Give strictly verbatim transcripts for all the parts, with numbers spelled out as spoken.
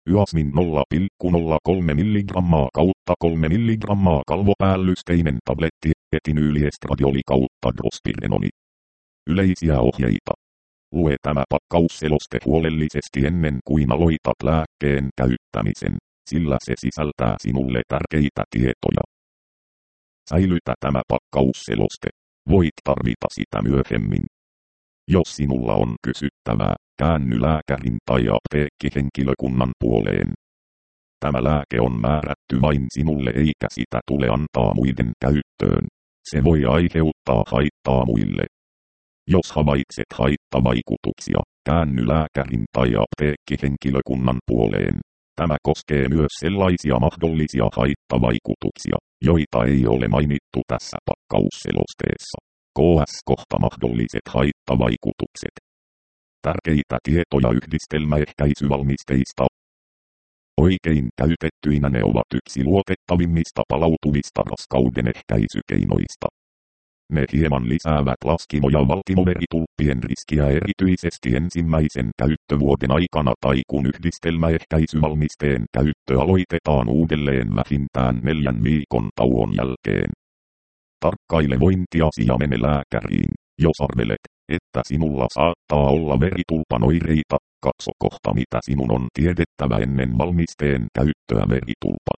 Yasmin nolla pilkku nolla kolme milligrammaa kautta kolme milligrammaa kalvopäällysteinen tabletti, etinyyliestradoli kautta drospirenoni. Yleisiä ohjeita. Lue tämä pakkausseloste huolellisesti ennen kuin aloitat lääkkeen käyttämisen, sillä se sisältää sinulle tärkeitä tietoja. Säilytä tämä pakkausseloste. Voit tarvita sitä myöhemmin. Jos sinulla on kysyttävää, käänny lääkärin tai apteekkihenkilökunnan puoleen. Tämä lääke on määrätty vain sinulle eikä sitä tule antaa muiden käyttöön. Se voi aiheuttaa haittaa muille. Jos havaitset haittavaikutuksia, käänny lääkärin tai apteekkihenkilökunnan puoleen. Tämä koskee myös sellaisia mahdollisia haittavaikutuksia, joita ei ole mainittu tässä pakkausselosteessa. K S kohta mahdolliset haittavaikutukset. Tärkeitä tietoja yhdistelmäehkäisyvalmisteista. Oikein käytettyinä ne ovat yksi luotettavimmista palautuvista raskauden ehkäisykeinoista. Ne hieman lisäävät laskimo- ja valtimoveritulppien riskiä erityisesti ensimmäisen käyttövuoden aikana tai kun yhdistelmäehkäisyvalmisteen käyttö aloitetaan uudelleen vähintään neljän viikon tauon jälkeen. Tarkkaile vointiasi ja mene lääkäriin, jos arvelet, että sinulla saattaa olla veritulpan oireita. Katso kohta mitä sinun on tiedettävä ennen valmisteen käyttöä veritulpat.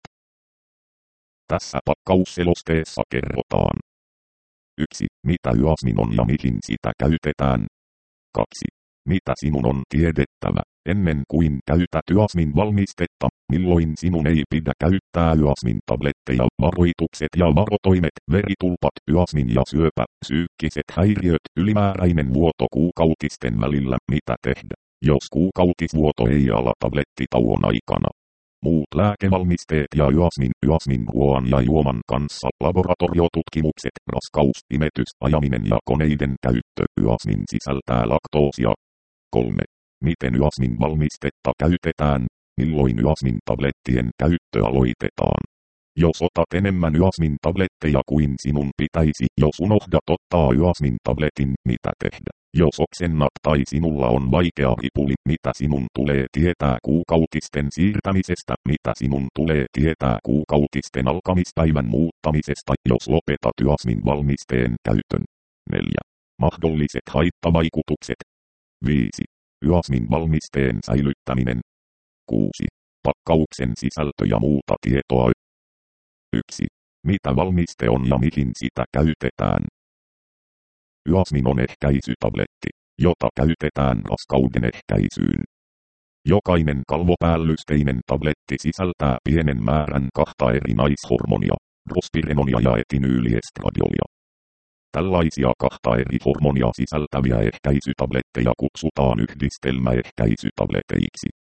Tässä pakkausselosteessa kerrotaan. yksi. Mitä Yasmin on ja mihin sitä käytetään. kaksi. Mitä sinun on tiedettävä, ennen kuin käytät Yasmin valmistetta, milloin sinun ei pidä käyttää Yasmin tabletteja, varoitukset ja varotoimet, veritulpat, Yasmin ja syöpä, psyykkiset häiriöt, ylimääräinen vuoto kuukautisten välillä, mitä tehdä, jos kuukautisvuoto ei ala tablettitauon aikana. Muut lääkevalmisteet ja Yasmin, Yasmin ruoan ja juoman kanssa laboratoriotutkimukset, raskaus, imetys, ajaminen ja koneiden käyttö. Yasmin sisältää laktoosia. kolme. Miten Yasmin valmistetta käytetään, milloin Yasmin tablettien käyttö aloitetaan. Jos otat enemmän Yasmin tabletteja kuin sinun pitäisi, jos unohdat ottaa Yasmin tabletin, mitä tehdä. Jos oksennat tai sinulla on vaikea ripuli, mitä sinun tulee tietää kuukautisten siirtämisestä, mitä sinun tulee tietää kuukautisten alkamispäivän muuttamisesta, jos lopetat Yasmin valmisteen käytön. neljä. Mahdolliset haittavaikutukset. viisi. Yasmin valmisteen säilyttäminen. kuusi. Pakkauksen sisältö ja muuta tietoa. yksi. Mitä valmiste on ja mihin sitä käytetään. Yasmin on ehkäisytabletti, jota käytetään raskauden ehkäisyyn. Jokainen kalvopäällysteinen tabletti sisältää pienen määrän kahta eri naishormonia, drospirenonia ja etinyyliestradiolia. Tällaisia kahta eri hormonia sisältäviä ehkäisytabletteja kutsutaan yhdistelmäehkäisytableteiksi.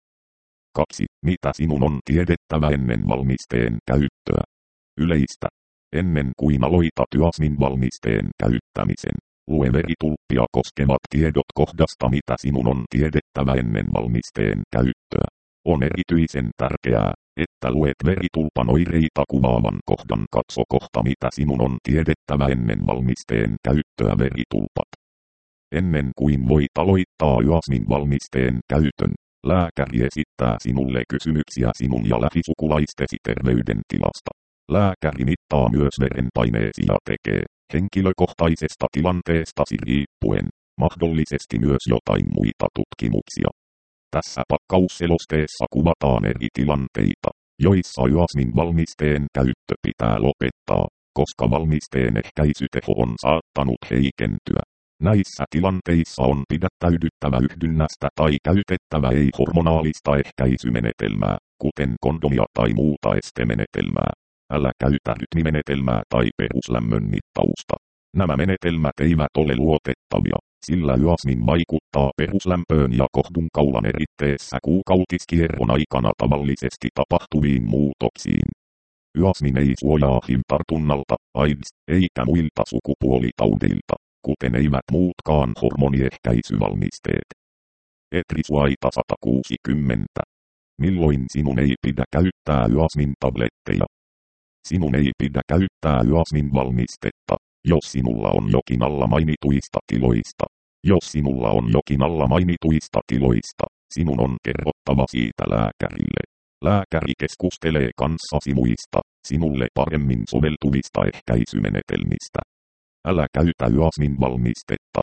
kaksi. Mitä sinun on tiedettävä ennen valmisteen käyttöä? Yleistä. Ennen kuin aloitat Yasmin valmisteen käyttämisen, lue veritulppia koskevat tiedot kohdasta mitä sinun on tiedettävä ennen valmisteen käyttöä. On erityisen tärkeää, että luet veritulpan oireita kuvaavan kohdan. Katso kohta mitä sinun on tiedettävä ennen valmisteen käyttöä veritulpat. Ennen kuin voit aloittaa Yasmin valmisteen käytön, lääkäri esittää sinulle kysymyksiä sinun ja lähisukulaistesi terveydentilasta. Lääkäri mittaa myös verenpaineesi ja tekee, henkilökohtaisesta tilanteestasi riippuen, mahdollisesti myös jotain muita tutkimuksia. Tässä pakkausselosteessa kuvataan eri tilanteita, joissa Yasmin valmisteen käyttö pitää lopettaa, koska valmisteen ehkäisyteho on saattanut heikentyä. Näissä tilanteissa on pidättäydyttävä yhdynnästä tai käytettävä ei-hormonaalista ehkäisymenetelmää, kuten kondomia tai muuta estemenetelmää. Älä käytä rytmimenetelmää tai peruslämmön mittausta. Nämä menetelmät eivät ole luotettavia, sillä Yasmin vaikuttaa peruslämpöön ja kohdunkaulan eritteessä kuukautiskierron aikana tavallisesti tapahtuviin muutoksiin. Yasmin ei suojaa H I V-tartunnalta, AIDS, eikä muilta sukupuolitaudeilta, kuten eivät muutkaan hormoniehkäisyvalmisteet. Etrisuaita sata kuusikymmentä. Milloin sinun ei pidä käyttää Yasmin tabletteja? Sinun ei pidä käyttää Yasmin valmistetta, jos sinulla on jokin alla mainituista tiloista. Jos sinulla on jokin alla mainituista tiloista, sinun on kerrottava siitä lääkärille. Lääkäri keskustelee kanssasi muista, sinulle paremmin soveltuvista ehkäisymenetelmistä. Älä käytä Yasmin valmistetta.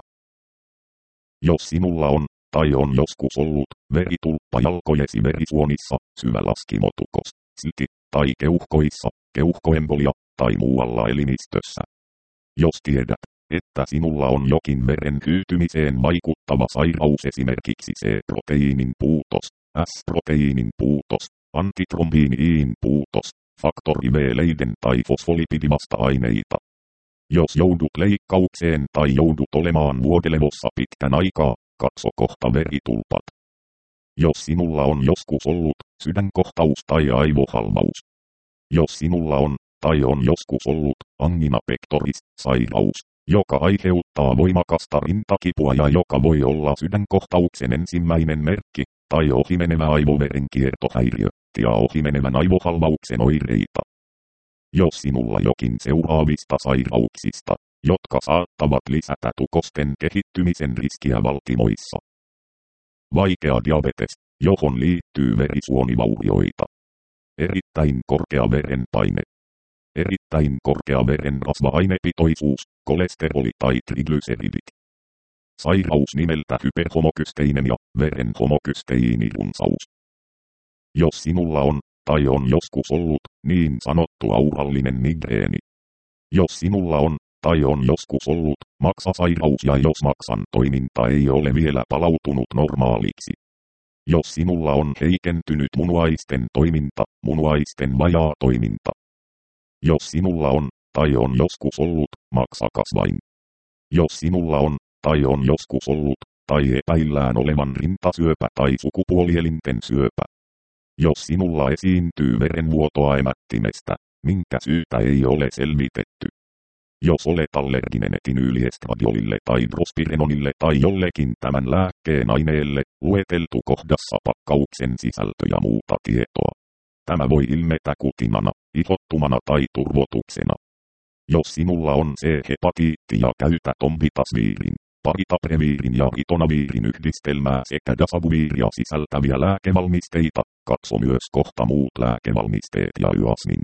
Jos sinulla on, tai on joskus ollut, veritulppa jalkojesi verisuonissa, syvä laskimotukos, silti, tai keuhkoissa, keuhkoembolia, tai muualla elimistössä. Jos tiedät, että sinulla on jokin veren hyytymiseen vaikuttava sairaus, esimerkiksi C-proteiinin puutos, S-proteiinin puutos, antitrombiiniin puutos, faktori V-leiden tai fosfolipidivasta-aineita. Jos joudut leikkaukseen tai joudut olemaan vuodelevossa pitkän aikaa, katso kohta veritulpat. Jos sinulla on joskus ollut sydänkohtaus tai aivohalvaus. Jos sinulla on, tai on joskus ollut angina pectoris, sairaus, joka aiheuttaa voimakasta rintakipua ja joka voi olla sydänkohtauksen ensimmäinen merkki, tai ohimenevä aivoverenkiertohäiriö, ja ohimenevän aivohalvauksen oireita. Jos sinulla jokin seuraavista sairauksista, jotka saattavat lisätä tukosten kehittymisen riskiä valtimoissa. Vaikea diabetes, johon liittyy verisuonivaurioita. Erittäin korkea verenpaine. Erittäin korkea verenrasva-ainepitoisuus, kolesteroli tai triglyceridit. Sairaus nimeltä hyperhomokysteinemia, veren homokysteiinirunsaus. Jos sinulla on, tai on joskus ollut, niin sanottu aurallinen migreeni. Jos sinulla on, tai on joskus ollut, maksasairaus ja jos maksan toiminta ei ole vielä palautunut normaaliksi. Jos sinulla on heikentynyt munuaisten toiminta, munuaisten vajaa toiminta. Jos sinulla on, tai on joskus ollut, maksakasvain. Jos sinulla on, tai on joskus ollut, tai epäillään olevan rintasyöpä tai sukupuolielinten syöpä. Jos sinulla esiintyy verenvuotoa emättimestä, minkä syytä ei ole selvitetty. Jos olet allerginen etinyyliestradionille tai drospirenonille tai jollekin tämän lääkkeen aineelle, lueteltu kohdassa pakkauksen sisältö ja muuta tietoa. Tämä voi ilmetä kutinana, ihottumana tai turvotuksena. Jos sinulla on C-hepatiitti ja käytät ombitasviirin, paritapreviirin ja ritonaviirin yhdistelmää sekä dasavuviiria sisältäviä lääkevalmisteita, katso myös kohta muut lääkevalmisteet ja Yasmin.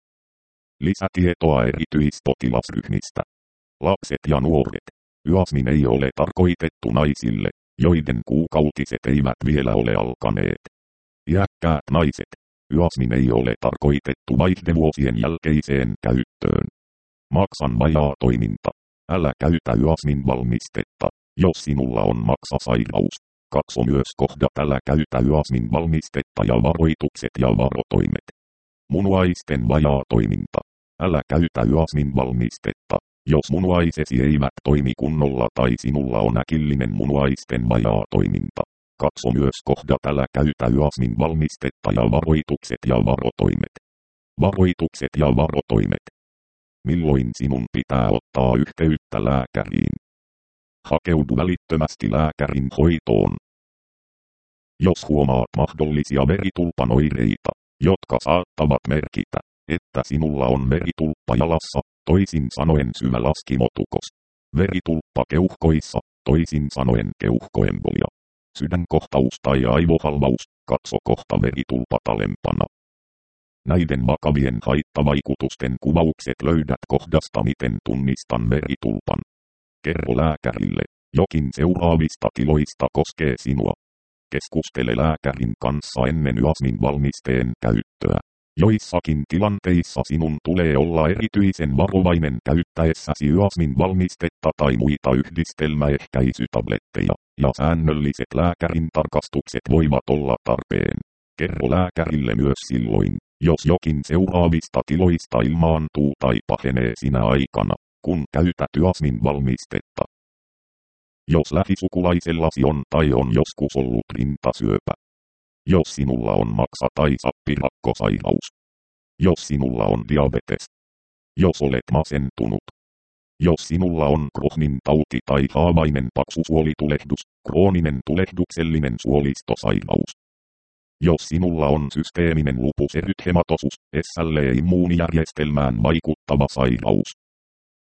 Lisätietoa erityispotilasryhmistä. Lapset ja nuoret. Yasmin ei ole tarkoitettu naisille, joiden kuukautiset eivät vielä ole alkaneet. Iäkkäät naiset. Yasmin ei ole tarkoitettu vaihdevuosien jälkeiseen käyttöön. Maksan vajaa toiminta. Älä käytä Yasmin valmistetta, jos sinulla on maksasairaus. Katso myös kohdat älä käytä Yasmin valmistetta ja varoitukset ja varotoimet. Munuaisten vajaa toiminta. Älä käytä Yasmin valmistetta, jos munuaisesi eivät toimi kunnolla tai sinulla on äkillinen munuaisten vajaa toiminta. Katso myös kohdat älä käytä Yasmin valmistetta ja varoitukset ja varotoimet. Varoitukset ja varotoimet. Milloin sinun pitää ottaa yhteyttä lääkäriin? Hakeudu välittömästi lääkärin hoitoon. Jos huomaat mahdollisia veritulpan oireita, jotka saattavat merkitä, että sinulla on veritulppa jalassa, toisin sanoen syvä laskimotukos. Veritulppa keuhkoissa, toisin sanoen keuhkoembolia. Sydänkohtaus tai aivohalvaus, katso kohta veritulpat alempana. Näiden vakavien haittavaikutusten kuvaukset löydät kohdasta miten tunnistan veritulpan. Kerro lääkärille, jokin seuraavista tiloista koskee sinua. Keskustele lääkärin kanssa ennen Yasmin valmisteen käyttöä. Joissakin tilanteissa sinun tulee olla erityisen varovainen käyttäessäsi Yasmin valmistetta tai muita yhdistelmäehkäisytabletteja, ja säännölliset lääkärin tarkastukset voivat olla tarpeen. Kerro lääkärille myös silloin, jos jokin seuraavista tiloista ilmaantuu tai pahenee sinä aikana, kun käytät Yasmin valmistetta. Jos lähisukulaisellasi on tai on joskus ollut rintasyöpä. Jos sinulla on maksa- tai sappirakkosairaus. Jos sinulla on diabetes. Jos olet masentunut. Jos sinulla on Crohnin tauti tai haavainen paksusuolitulehdus, krooninen tulehduksellinen suolistosairaus. Jos sinulla on systeeminen lupus erythematosus, S L E-immuunijärjestelmään vaikuttava sairaus.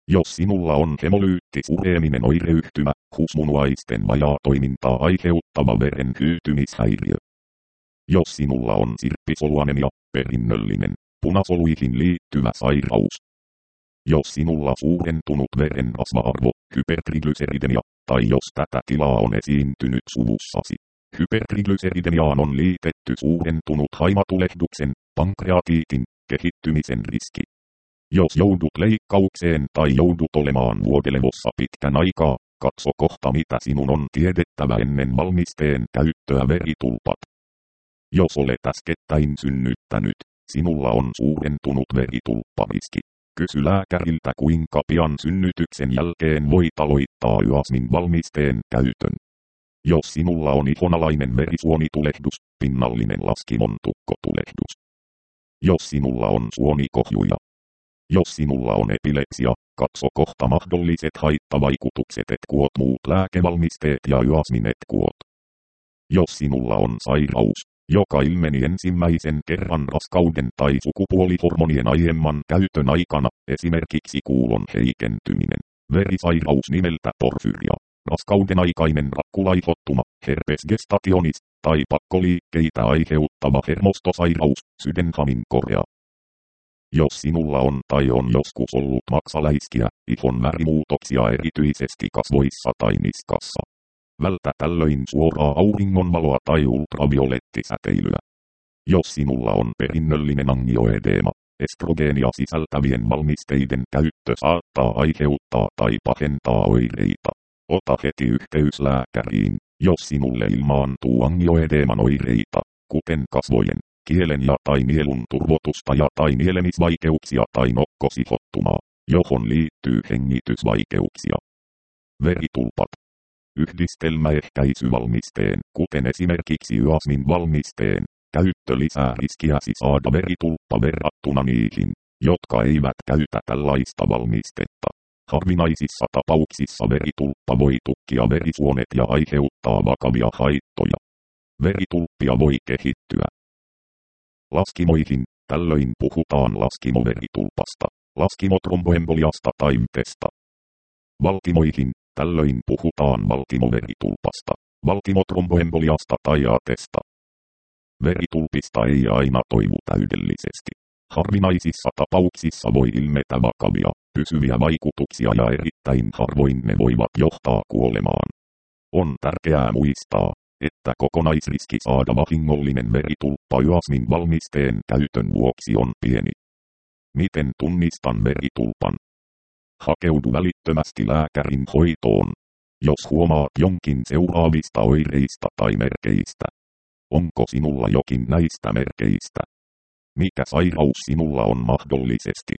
Jos sinulla on hemolyyttisureeminen oireyhtymä, husmunuaisten vajaatoimintaa aiheuttava veren hyytymishäiriö. Jos sinulla on sirppisoluanemia, perinnöllinen, punasoluihin liittyvä sairaus. Jos sinulla suurentunut veren rasva-arvo, hypertriglyseridemia, tai jos tätä tilaa on esiintynyt suvussasi. Hypertriglyseridemiaan on liitetty suurentunut haimatulehduksen, pankreatiitin, kehittymisen riski. Jos joudut leikkaukseen tai joudut olemaan vuodelevossa pitkän aikaa, katso kohta mitä sinun on tiedettävä ennen valmisteen käyttöä veritulpat. Jos olet äskettäin synnyttänyt, sinulla on suurentunut veritulppariski. Kysy lääkäriltä kuinka pian synnytyksen jälkeen voit aloittaa Yasmin valmisteen käytön. Jos sinulla on ihonalainen verisuonitulehdus, pinnallinen laskimon tukkotulehdus. Jos sinulla on suonikohjuja. Jos sinulla on epilepsia, katso kohta mahdolliset haittavaikutukset et kuot muut lääkevalmisteet ja Yasmin et kuot. Jos sinulla on sairaus, joka ilmeni ensimmäisen kerran raskauden tai sukupuolihormonien aiemman käytön aikana, esimerkiksi kuulon heikentyminen, verisairaus nimeltä porfyria, raskauden aikainen rakkulaihottuma, herpes gestationis, tai pakkoliikkeitä aiheuttava hermostosairaus, sydänhamin korea. Jos sinulla on tai on joskus ollut maksaläiskiä, ihon värimuutoksia erityisesti kasvoissa tai niskassa. Vältä tällöin suoraa auringonvaloa tai ultraviolettisäteilyä. Jos sinulla on perinnöllinen angioedeema, estrogeenia sisältävien valmisteiden käyttö saattaa aiheuttaa tai pahentaa oireita. Ota heti yhteys lääkäriin, jos sinulle ilmaantuu angioedeeman oireita, kuten kasvojen, kielen ja tai nielun turvotusta ja tai nielemisvaikeuksia tai nokkosihottumaa, johon liittyy hengitysvaikeuksia. Veritulpat. Yhdistelmäehkäisyvalmisteen, kuten esimerkiksi Yasmin valmisteen, käyttö lisää riskiäsi saada veritulppa verrattuna niihin, jotka eivät käytä tällaista valmistetta. Harvinaisissa tapauksissa veritulppa voi tukkia verisuonet ja aiheuttaa vakavia haittoja. Veritulppia voi kehittyä laskimoihin, tällöin puhutaan laskimoveritulpasta, laskimotromboemboliasta tai vytesta. Valtimoihin, tällöin puhutaan valtimoveritulpasta, valtimotromboemboliasta tai atesta. Veritulpista ei aina toivu täydellisesti. Harvinaisissa tapauksissa voi ilmetä vakavia, pysyviä vaikutuksia ja erittäin harvoin ne voivat johtaa kuolemaan. On tärkeää muistaa, että kokonaisriski saada vahingollinen veritulppa Yasmin valmisteen käytön vuoksi on pieni. Miten tunnistan veritulpan? Hakeudu välittömästi lääkärin hoitoon, jos huomaat jonkin seuraavista oireista tai merkeistä. Onko sinulla jokin näistä merkeistä? Mikä sairaus sinulla on mahdollisesti?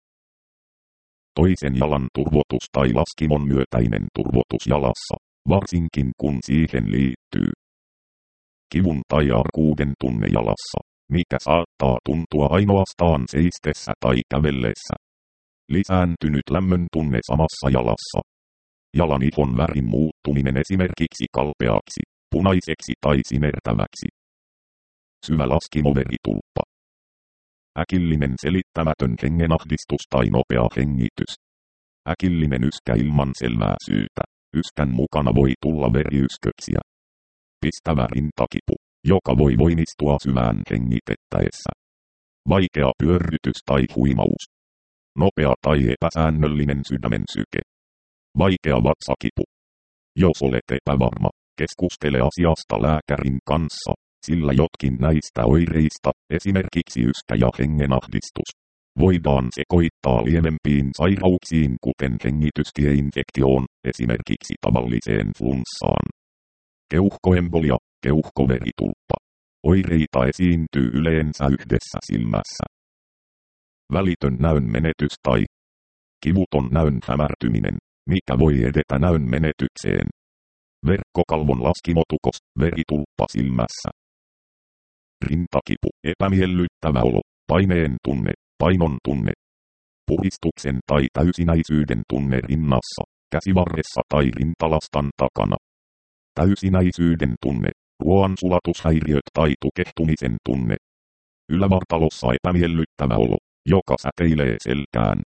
Toisen jalan turvotus tai laskimon myötäinen turvotus jalassa, varsinkin kun siihen liittyy kivun tai arkuuden tunne jalassa, mikä saattaa tuntua ainoastaan seistessä tai kävellessä. Lisääntynyt lämmön tunne samassa jalassa. Jalan ihon värin muuttuminen esimerkiksi kalpeaksi, punaiseksi tai sinertäväksi. Syvä laskimoveritulppa. Äkillinen selittämätön hengenahdistus tai nopea hengitys. Äkillinen yskä ilman selvää syytä. Yskän mukana voi tulla veriysköksiä. Pistävä rintakipu, joka voi voimistua syvään hengitettäessä. Vaikea pyörrytys tai huimaus. Nopea tai epäsäännöllinen sydämen syke. Vaikea vatsakipu. Jos olet epävarma, keskustele asiasta lääkärin kanssa, sillä jotkin näistä oireista, esimerkiksi yskä ja hengenahdistus, voidaan sekoittaa lievempiin sairauksiin kuten hengitystieinfektioon, esimerkiksi tavalliseen flunssaan. Keuhkoembolia, keuhkoveritulppa. Oireita esiintyy yleensä yhdessä silmässä. Välitön näön menetys tai kivuton näön hämärtyminen, mikä voi edetä näön menetykseen. Verkkokalvon laskimotukos, veritulppa silmässä. Rintakipu, epämiellyttävä olo, paineen tunne, painon tunne. Puhistuksen tai täysinäisyyden tunne rinnassa, käsivarressa tai rintalastan takana. Täysinäisyyden tunne, ruoansulatushäiriöt tai tukehtumisen tunne. Ylävartalossa epämiellyttävä olo, joka säteilee selkään,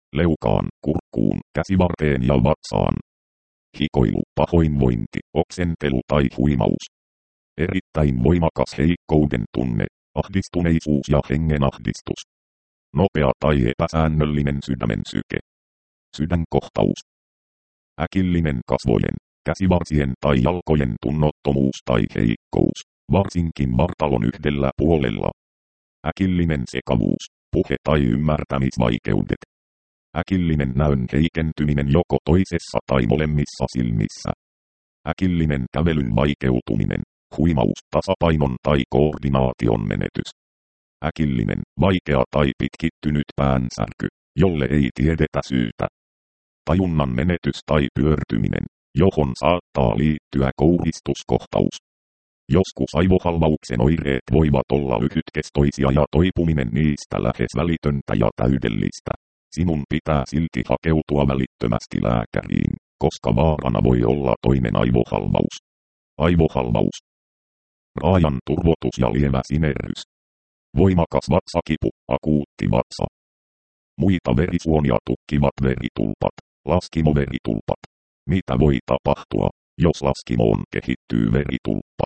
leukaan, kurkkuun, käsivarteen ja vatsaan. Hikoilu, pahoinvointi, oksentelu tai huimaus. Erittäin voimakas heikkouden tunne, ahdistuneisuus ja hengenahdistus. Nopea tai epäsäännöllinen sydämen syke. Sydänkohtaus. Äkillinen kasvojen, käsivarsien tai jalkojen tunnottomuus tai heikkous, varsinkin vartalon yhdellä puolella. Äkillinen sekavuus, puhe- tai ymmärtämisvaikeudet. Äkillinen näön heikentyminen joko toisessa tai molemmissa silmissä. Äkillinen kävelyn vaikeutuminen, huimaus, tasapainon tai koordinaation menetys. Äkillinen, vaikea tai pitkittynyt päänsärky, jolle ei tiedetä syytä. Tajunnan menetys tai pyörtyminen, johon saattaa liittyä kouristuskohtaus. Joskus aivohalvauksen oireet voivat olla lyhytkestoisia ja toipuminen niistä lähes välitöntä ja täydellistä. Sinun pitää silti hakeutua välittömästi lääkäriin, koska vaarana voi olla toinen aivohalvaus. Aivohalvaus. Raajan turvotus ja lievä sinerrys. Voimakas vatsakipu, akuutti vatsa. Muita verisuonia tukkivat veritulpat, laskimoveritulpat. Mitä voi tapahtua, jos laskimoon kehittyy veritulppa?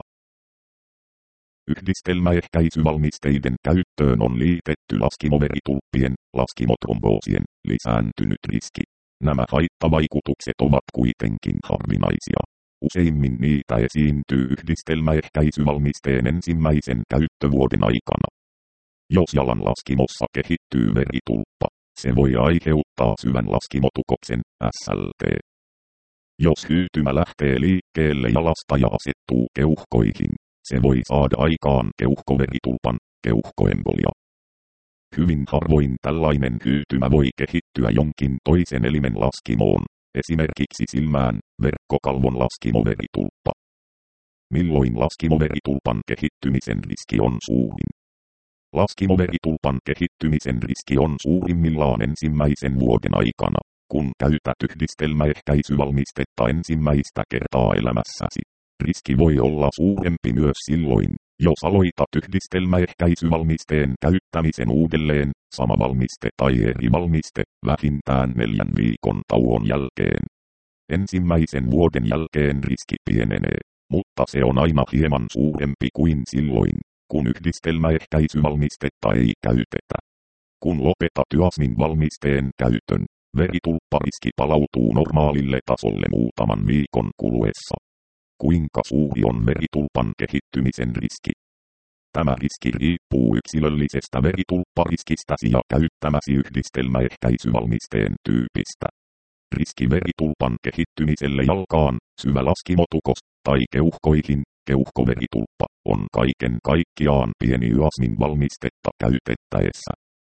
Yhdistelmäehkäisyvalmisteiden käyttöön on liitetty laskimoveritulppien, laskimotromboosien, lisääntynyt riski. Nämä haittavaikutukset ovat kuitenkin harvinaisia. Useimmin niitä esiintyy yhdistelmäehkäisyvalmisteen ensimmäisen käyttövuoden aikana. Jos jalan laskimossa kehittyy veritulppa, se voi aiheuttaa syvän laskimotukoksen, S L T. Jos hyytymä lähtee liikkeelle jalasta ja asettuu keuhkoihin, se voi saada aikaan keuhkoveritulpan, keuhkoembolia. Hyvin harvoin tällainen hyytymä voi kehittyä jonkin toisen elimen laskimoon, esimerkiksi silmään, verkkokalvon laskimoveritulppa. Milloin laskimoveritulpan kehittymisen riski on suurin? Laskimoveritulpan kehittymisen riski on suurimmillaan ensimmäisen vuoden aikana, kun käytät yhdistelmäehkäisyvalmistetta ensimmäistä kertaa elämässäsi. Riski voi olla suurempi myös silloin, jos aloitat yhdistelmäehkäisyvalmisteen käyttämisen uudelleen, sama valmiste tai eri valmiste, vähintään neljän viikon tauon jälkeen. Ensimmäisen vuoden jälkeen riski pienenee, mutta se on aina hieman suurempi kuin silloin, kun yhdistelmäehkäisyvalmistetta ei käytetä. Kun lopetat Yasmin valmisteen käytön, veritulppariski palautuu normaalille tasolle muutaman viikon kuluessa. Kuinka suuri on veritulpan kehittymisen riski? Tämä riski riippuu yksilöllisestä veritulppariskistäsi ja käyttämäsi yhdistelmäehkäisyvalmisteen tyypistä. Riski veritulpan kehittymiselle jalkaan, syvä laskimotukos tai keuhkoihin, keuhkoveritulppa, on kaiken kaikkiaan pieni Yasmin valmistetta käytettäessä.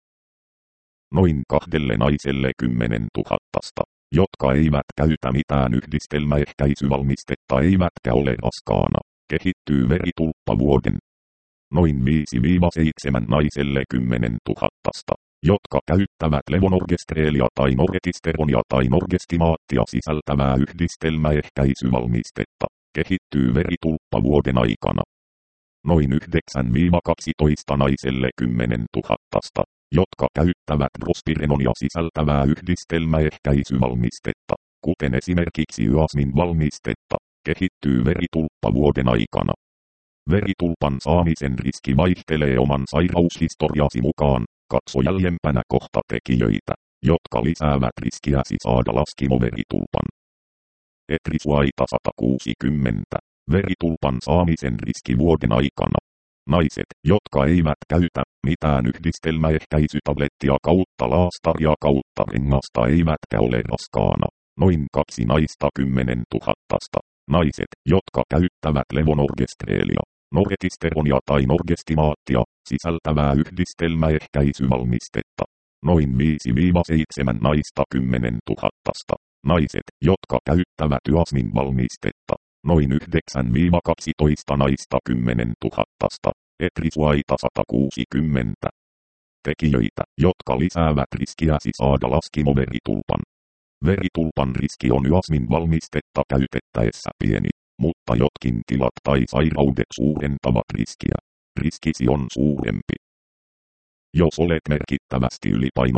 Noin kahdelle naiselle kymmenen tuhattasta, jotka eivät käytä mitään yhdistelmäehkäisyvalmistetta eivätkä ole raskaana, kehittyy veritulppa vuoden. Noin viisi seitsemän naiselle kymmenen tuhattasta, jotka käyttävät levonorgestreelia tai norgestisteronia tai norgestimaattia sisältävää yhdistelmäehkäisyvalmistetta, kehittyy veritulppa vuoden aikana. Noin yhdeksän kaksitoista naiselle kymmenen tuhattasta, jotka käyttävät drospirenonia sisältävää yhdistelmäehkäisyvalmistetta, kuten esimerkiksi Yasmin valmistetta, kehittyy veritulppa vuoden aikana. Veritulpan saamisen riski vaihtelee oman sairaushistoriasi mukaan, katso jäljempänä kohta tekijöitä, jotka lisäävät riskiäsi saada laskimoveritulpan. Etrisuaita sata kuusikymmentä. Veritulpan saamisen riski vuoden aikana. Naiset, jotka eivät käytä mitään yhdistelmäehkäisytablettia kautta laastaria kautta rengasta eivätkä ole raskaana. Noin kaksi naista kymmenen tuhattasta. Naiset, jotka käyttävät levonorgestreelia, norgestisteronia tai norgestimaattia sisältävää yhdistelmäehkäisyvalmistetta. Noin viisi seitsemän naista kymmenen tuhattasta. Naiset, jotka käyttävät Yasmin valmistetta. Noin yhdeksän kaksitoista naista kymmenen tuhattasta. Etrisuaita sata kuusikymmentä. Tekijöitä, jotka lisäävät riskiäsi saada laskimoveritulpan. Veritulpan riski on Yasmin valmistetta käytettäessä pieni, mutta jotkin tilat tai sairaudet suurentavat riskiä. Riskisi on suurempi. Jos olet merkittävästi ylipainoinen,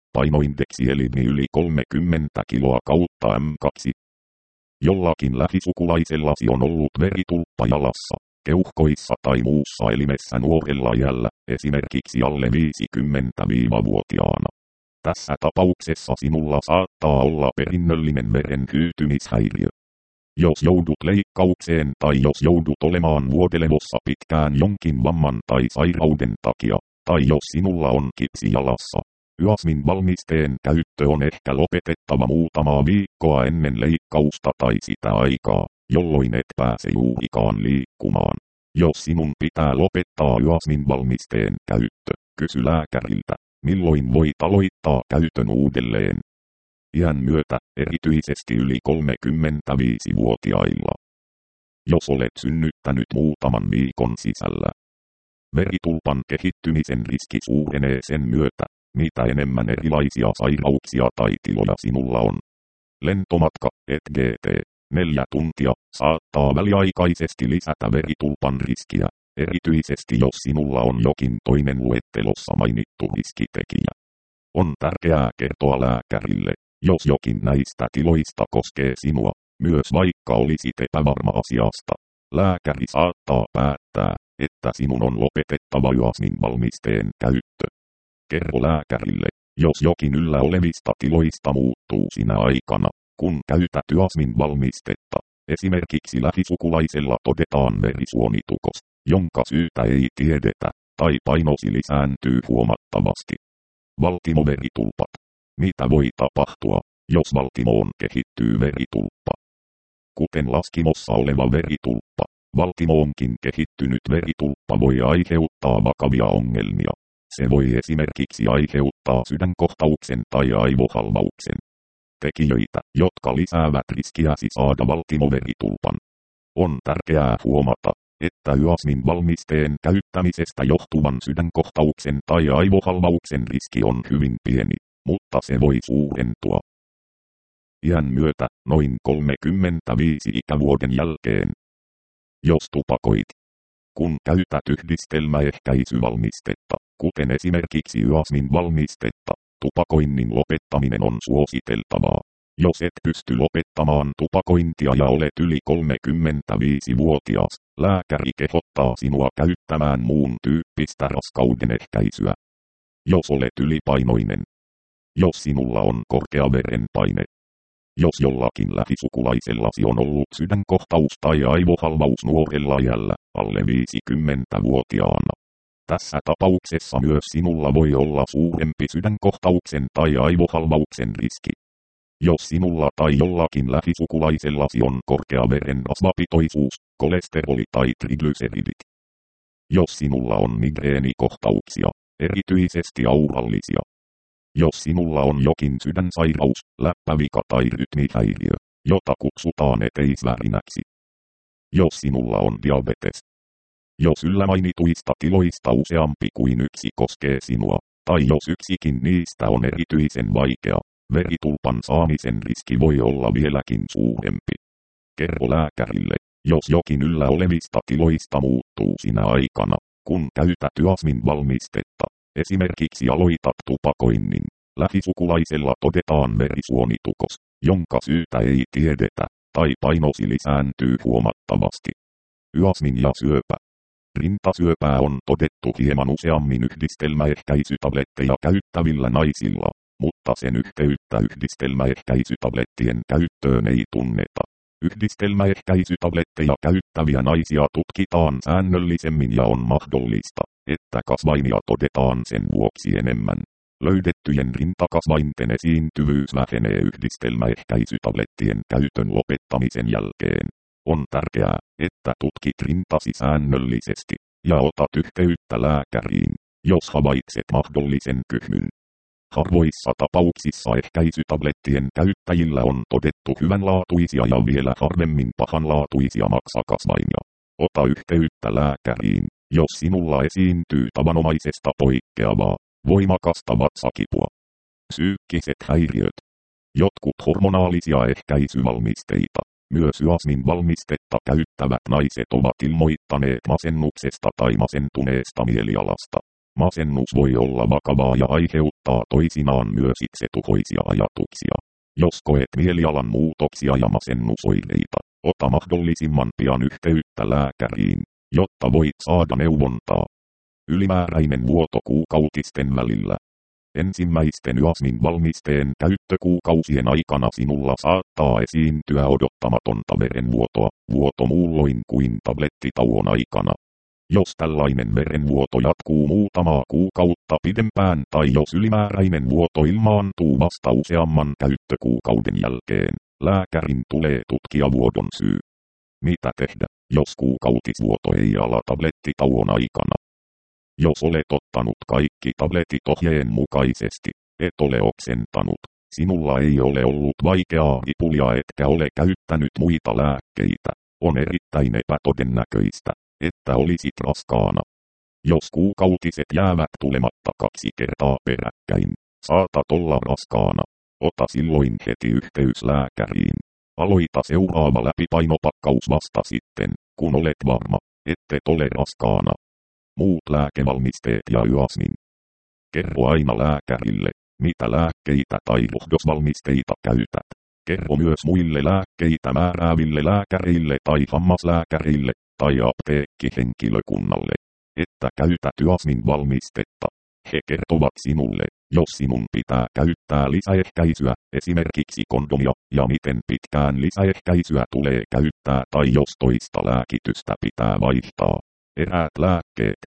painoindeksi eli yli kolmekymmentä kiloa kautta M kaksi. Jollakin lähisukulaisellasi on ollut veritulppa jalassa, keuhkoissa tai muussa elimessä nuorella iällä, esimerkiksi alle viisikymmentä-vuotiaana. Tässä tapauksessa sinulla saattaa olla perinnöllinen veren hyytymishäiriö. Jos joudut leikkaukseen tai jos joudut olemaan vuodelevossa pitkään jonkin vamman tai sairauden takia, tai jos sinulla on kipsi jalassa, Yasmin valmisteen käyttö on ehkä lopetettava muutamaa viikkoa ennen leikkausta tai sitä aikaa, jolloin et pääse juurikaan liikkumaan. Jos sinun pitää lopettaa Yasmin valmisteen käyttö, kysy lääkäriltä, milloin voit aloittaa käytön uudelleen. Iän myötä, erityisesti yli kolmekymmentäviisivuotiailla. Jos olet synnyttänyt muutaman viikon sisällä, veritulpan kehittymisen riski suurenee sen myötä, mitä enemmän erilaisia sairauksia tai tiloja sinulla on. Lentomatka, et gt, neljä tuntia, saattaa väliaikaisesti lisätä veritulpan riskiä, erityisesti jos sinulla on jokin toinen luettelossa mainittu riskitekijä. On tärkeää kertoa lääkärille, jos jokin näistä tiloista koskee sinua, myös vaikka olisit epävarma asiasta. Lääkäri saattaa päättää, että sinun on lopetettava Yasmin valmisteen käyttö. Kerro lääkärille, jos jokin yllä olevista tiloista muuttuu sinä aikana, kun käytät Yasmin valmistetta. Esimerkiksi lähisukulaisella todetaan verisuonitukos, jonka syytä ei tiedetä, tai painosi lisääntyy huomattavasti. Valtimoveritulpat. Mitä voi tapahtua, jos valtimoon kehittyy veritulppa? Kuten laskimossa oleva veritulppa, valtimoonkin kehittynyt veritulppa voi aiheuttaa vakavia ongelmia. Se voi esimerkiksi aiheuttaa sydänkohtauksen tai aivohalvauksen. Tekijöitä, jotka lisäävät riskiäsi saada valtimoveritulpan. On tärkeää huomata, että Yasmin valmisteen käyttämisestä johtuvan sydänkohtauksen tai aivohalvauksen riski on hyvin pieni, mutta se voi suurentua iän myötä noin kolmekymmentäviisi ikävuoden jälkeen. Jos tupakoit, kun käytät yhdistelmäehkäisyvalmistetta, kuten esimerkiksi Yasmin valmistetta, tupakoinnin lopettaminen on suositeltavaa. Jos et pysty lopettamaan tupakointia ja olet yli kolmekymmentäviisivuotias, lääkäri kehottaa sinua käyttämään muun tyyppistä raskauden ehkäisyä. Jos olet ylipainoinen. Jos sinulla on korkea verenpaine. Jos jollakin lähisukulaisellasi on ollut sydänkohtaus tai aivohalvaus nuorella iällä, alle viisikymmentävuotiaana. Tässä tapauksessa myös sinulla voi olla suurempi sydänkohtauksen tai aivohalvauksen riski. Jos sinulla tai jollakin lähisukulaisellasi on korkea verenrasvapitoisuus, kolesteroli tai triglyceridit. Jos sinulla on migreenikohtauksia, erityisesti aurallisia. Jos sinulla on jokin sydänsairaus, läppävika tai rytmihäiriö, jota kutsutaan eteisvärinäksi. Jos sinulla on diabetes. Jos yllämainituista tiloista useampi kuin yksi koskee sinua, tai jos yksikin niistä on erityisen vaikea, veritulpan saamisen riski voi olla vieläkin suurempi. Kerro lääkärille, jos jokin yllä olevista tiloista muuttuu sinä aikana, kun käytät Yasmin valmistetta. Esimerkiksi aloitat tupakoinnin. Lähisukulaisella todetaan verisuonitukos, jonka syytä ei tiedetä, tai painosi lisääntyy huomattavasti. Yasmin ja syöpä. Rintasyöpää on todettu hieman useammin yhdistelmäehkäisytabletteja käyttävillä naisilla, mutta sen yhteyttä yhdistelmäehkäisytablettien käyttöön ei tunneta. Yhdistelmäehkäisytabletteja käyttäviä naisia tutkitaan säännöllisemmin ja on mahdollista, että kasvainia todetaan sen vuoksi enemmän. Löydettyjen rintakasvainten esiintyvyys vähenee yhdistelmäehkäisytablettien käytön lopettamisen jälkeen. On tärkeää, että tutkit rintasi säännöllisesti ja otat yhteyttä lääkäriin, jos havaitset mahdollisen kyhmyn. Harvoissa tapauksissa ehkäisytablettien käyttäjillä on todettu hyvänlaatuisia ja vielä harvemmin pahanlaatuisia maksakasvainia. Ota yhteyttä lääkäriin, jos sinulla esiintyy tavanomaisesta poikkeavaa, voimakasta vatsakipua. Psyykkiset häiriöt. Jotkut hormonaalisia ehkäisyvalmisteita, myös Yasmin valmistetta käyttävät naiset ovat ilmoittaneet masennuksesta tai masentuneesta mielialasta. Masennus voi olla vakavaa ja aiheuttaa toisinaan myös itsetuhoisia ajatuksia. Jos koet mielialan muutoksia ja masennusoireita, ota mahdollisimman pian yhteyttä lääkäriin, jotta voit saada neuvontaa. Ylimääräinen vuoto kuukautisten välillä. Ensimmäisten Yasmin valmisteen käyttökuukausien aikana sinulla saattaa esiintyä odottamatonta verenvuotoa, vuoto muulloin kuin tablettitauon aikana. Jos tällainen verenvuoto jatkuu muutamaa kuukautta pidempään tai jos ylimääräinen vuoto ilmaantuu vasta useamman käyttökuukauden jälkeen, lääkärin tulee tutkia vuodon syy. Mitä tehdä, jos kuukautisvuoto ei ala tablettitauon aikana? Jos olet ottanut kaikki tabletit ohjeen mukaisesti, et ole oksentanut, sinulla ei ole ollut vaikeaa ripulia etkä ole käyttänyt muita lääkkeitä, on erittäin epätodennäköistä, että olisit raskaana. Jos kuukautiset jäävät tulematta kaksi kertaa peräkkäin, saatat olla raskaana. Ota silloin heti yhteys lääkäriin. Aloita seuraava läpipainopakkaus vasta sitten, kun olet varma, ettet ole raskaana. Muut lääkevalmisteet ja Yasmin. Kerro aina lääkärille, mitä lääkkeitä tai rohdosvalmisteita käytät. Kerro myös muille lääkkeitä määrääville lääkäreille tai hammaslääkärille tai apteekkihenkilökunnalle, että käytät Yasmin valmistetta. He kertovat sinulle, jos sinun pitää käyttää lisäehkäisyä, esimerkiksi kondomia, ja miten pitkään lisäehkäisyä tulee käyttää tai jos toista lääkitystä pitää vaihtaa. Eräät lääkkeet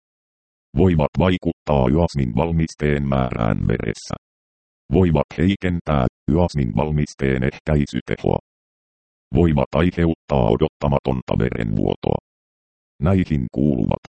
voivat vaikuttaa Yasmin valmisteen määrään veressä. Voivat heikentää Yasmin valmisteen ehkäisytehoa. Voivat aiheuttaa odottamatonta verenvuotoa. Näihin kuuluvat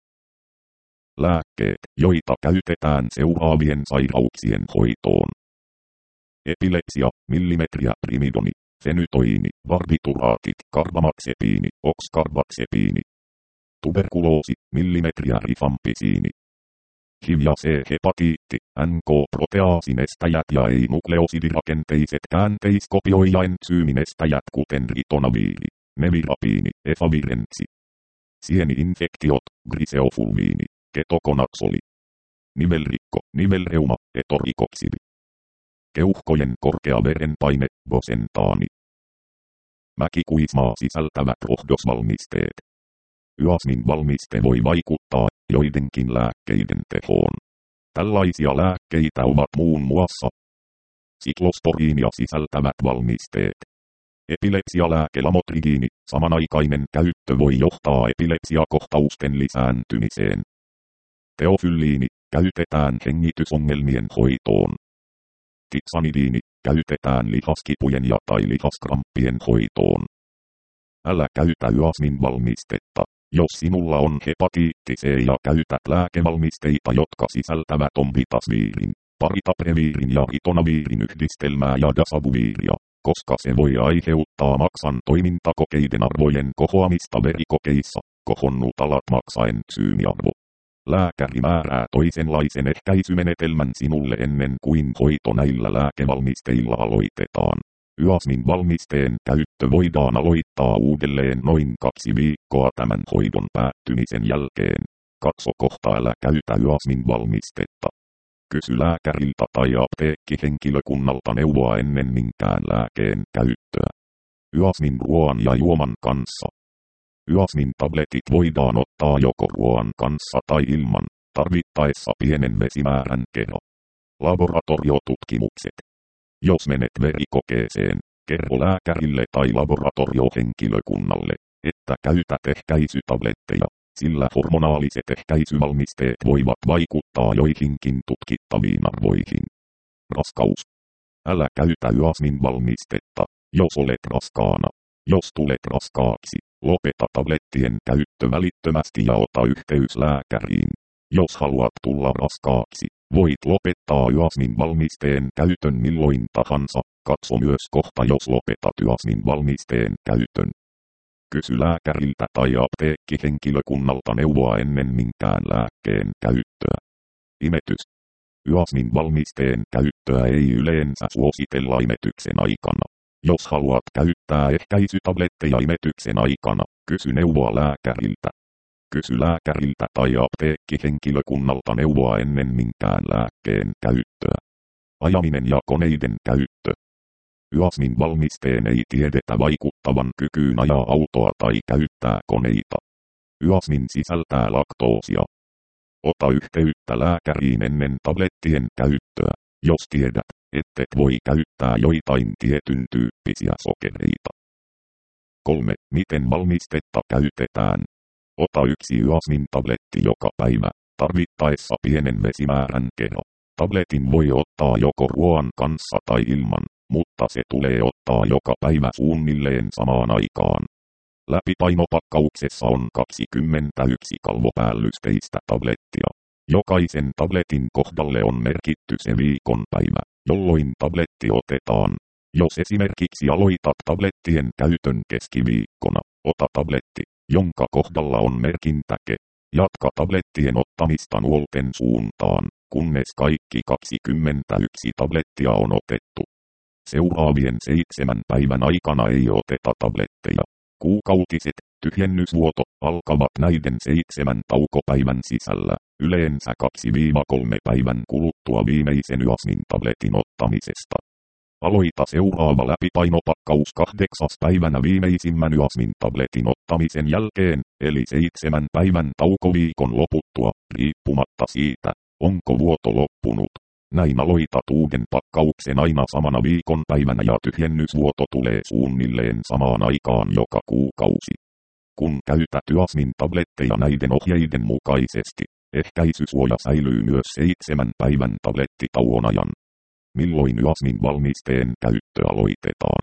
lääkkeet, joita käytetään seuraavien sairauksien hoitoon. Epilepsia, millimetriä primidoni, fenytoini, varbituraatit, karbamaxepiini, oxkarbazepini. Tuberkuloosi, millimetriä rifampisiini. H I V ja C-hepatiitti, N K-proteaasinestäjät ja ei-nukleosidirakenteiset käänteiskopio- ja entsyyminestäjät kuten ritonaviiri, nevirapiini, efavirenssi. Sieni-infektiot, griseofulmiini, ketokonaksoli. Nivelrikko, nivelreuma, etorikoksidi. Keuhkojen korkea verenpaine, bosentaani. Mäkikuismaa sisältävät rohdosvalmisteet. Yasmin valmiste voi vaikuttaa joidenkin lääkkeiden tehoon. Tällaisia lääkkeitä ovat muun muassa siklosporiinia sisältävät valmisteet. Epilepsialääke lamotrigiini, samanaikainen käyttö voi johtaa epilepsiakohtausten lisääntymiseen. Teofylliini, käytetään hengitysongelmien hoitoon. Tixanidiini, käytetään lihaskipujen ja tai lihaskramppien hoitoon. Älä käytä Yasmin valmistetta, jos sinulla on hepatiitti C ja käytät lääkevalmisteita, jotka sisältävät ombitasviirin, paritapreviirin ja ritonaviirin yhdistelmää ja dasavuviiria, koska se voi aiheuttaa maksan toimintakokeiden arvojen kohoamista verikokeissa, kohonnut alat maksaentsyymiarvo. Lääkäri määrää toisenlaisen ehkäisymenetelmän sinulle ennen kuin hoito näillä lääkevalmisteilla aloitetaan. Yasmin valmisteen käyttö voidaan aloittaa uudelleen noin kaksi viikkoa tämän hoidon päättymisen jälkeen. Katso kohta, älä käytä Yasmin valmistetta. Kysy lääkäriltä tai apteekkihenkilökunnalta neuvoa ennen minkään lääkeen käyttöä. Yasmin ruoan ja juoman kanssa. Yasmin tabletit voidaan ottaa joko ruoan kanssa tai ilman, tarvittaessa pienen vesimäärän kerran. Laboratoriotutkimukset. Jos menet verikokeeseen, kerro lääkärille tai laboratoriohenkilökunnalle, että käytät ehkäisytabletteja, sillä hormonaaliset ehkäisyvalmisteet voivat vaikuttaa joihinkin tutkittaviin arvoihin. Raskaus. Älä käytä Yasmin valmistetta, jos olet raskaana. Jos tulet raskaaksi, lopeta tablettien käyttö välittömästi ja ota yhteys lääkäriin. Jos haluat tulla raskaaksi, voit lopettaa Yasmin valmisteen käytön milloin tahansa. Katso myös kohta, jos lopetat Yasmin valmisteen käytön. Kysy lääkäriltä tai apteekkihenkilökunnalta neuvoa ennen minkään lääkkeen käyttöä. Imetys. Yasmin valmisteen käyttöä ei yleensä suositella imetyksen aikana. Jos haluat käyttää ehkäisytabletteja imetyksen aikana, kysy neuvoa lääkäriltä. Kysy lääkäriltä tai apteekkihenkilökunnalta neuvoa ennen minkään lääkkeen käyttöä. Ajaminen ja koneiden käyttö. Yasmin valmisteen ei tiedetä vaikuttavan kykyyn ajaa autoa tai käyttää koneita. Yasmin sisältää laktoosia. Ota yhteyttä lääkäriin ennen tablettien käyttöä, jos tiedät, ettet voi käyttää joitain tietyn tyyppisiä sokereita. kolme. Miten valmistetta käytetään? Ota yksi Yasmin tabletti joka päivä, tarvittaessa pienen vesimäärän kerro. Tabletin voi ottaa joko ruoan kanssa tai ilman, mutta se tulee ottaa joka päivä suunnilleen samaan aikaan. Läpipainopakkauksessa on kaksikymmentäyksi kalvopäällysteistä tablettia. Jokaisen tabletin kohdalle on merkitty se viikonpäivä, jolloin tabletti otetaan. Jos esimerkiksi aloitat tablettien käytön keskiviikkona, ota tabletti, jonka kohdalla on merkintäke. Jatka tablettien ottamista nuolten suuntaan, kunnes kaikki kaksikymmentäyksi tablettia on otettu. Seuraavien seitsemän päivän aikana ei oteta tabletteja. Kuukautiset tyhjennysvuoto alkavat näiden seitsemän taukopäivän sisällä, yleensä kaksi kolme päivän kuluttua viimeisen Yasmin tabletin ottamisesta. Aloita seuraava läpipainopakkaus kahdeksas päivänä viimeisimmän Yasmin tabletin ottamisen jälkeen, eli seitsemän päivän taukoviikon loputtua, riippumatta siitä, onko vuoto loppunut. Näin aloitat uuden pakkauksen aina samana viikonpäivänä ja tyhjennysvuoto tulee suunnilleen samaan aikaan joka kuukausi. Kun käytät Yasmin tabletteja näiden ohjeiden mukaisesti, ehkäisysuoja säilyy myös seitsemän päivän tablettitauon ajan. Milloin Yasmin valmisteen käyttö aloitetaan?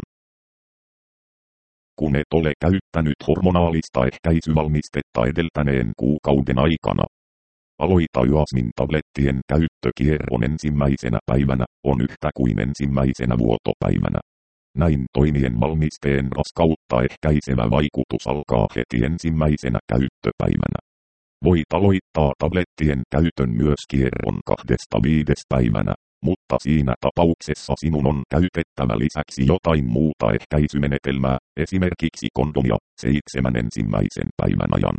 Kun et ole käyttänyt hormonaalista ehkäisyvalmistetta edeltäneen kuukauden aikana, aloita Yasmin tablettien käyttökierron ensimmäisenä päivänä, on yhtä kuin ensimmäisenä vuotopäivänä. Näin toimien valmisteen raskautta ehkäisevä vaikutus alkaa heti ensimmäisenä käyttöpäivänä. Voit aloittaa tablettien käytön myös kierron kahdesta viides päivänä, mutta siinä tapauksessa sinun on käytettävä lisäksi jotain muuta ehkäisymenetelmää, esimerkiksi kondomia, seitsemän ensimmäisen päivän ajan.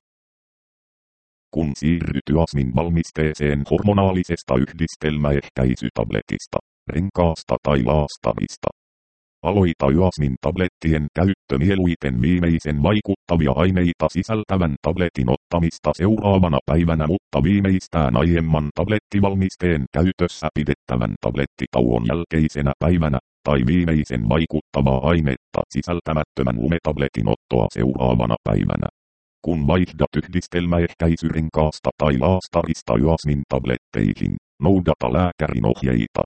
Kun siirryt Yasmin valmisteeseen hormonaalisesta yhdistelmäehkäisytabletista, renkaasta tai laastarista, aloita Yasmin tablettien käyttö mieluiten viimeisen vaikuttavia aineita sisältävän tabletin ottamista seuraavana päivänä, mutta viimeistään aiemman tablettivalmisteen käytössä pidettävän tablettitauon jälkeisenä päivänä, tai viimeisen vaikuttavaa ainetta sisältämättömän lumetabletin ottoa seuraavana päivänä. Kun vaihdat yhdistelmäehkäisyrenkaasta tai laastarista Yasmin tabletteihin, noudata lääkärin ohjeita.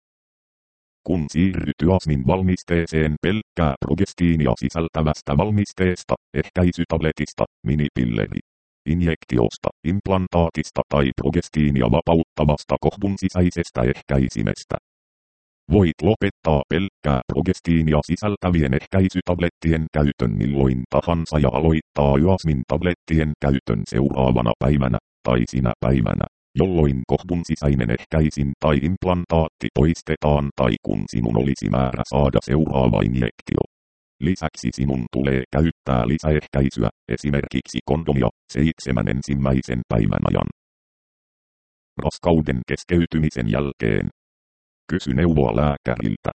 Kun siirryt Yasmin valmisteeseen pelkkää progestiinia sisältävästä valmisteesta, ehkäisytabletista, minipilleri, injektiosta, implantaatista tai progestiinia vapauttavasta kohdun sisäisestä ehkäisimestä, voit lopettaa pelkkää progestiinia sisältävien ehkäisytablettien käytön milloin tahansa ja aloittaa Yasmin tablettien käytön seuraavana päivänä, tai sinä päivänä, jolloin kohdun sisäinen ehkäisin tai implantaatti poistetaan tai kun sinun olisi määrä saada seuraava injektio. Lisäksi sinun tulee käyttää lisäehkäisyä, esimerkiksi kondomia, seitsemän ensimmäisen päivän ajan. Raskauden keskeytymisen jälkeen. Kysy neuvoa lääkäriltä.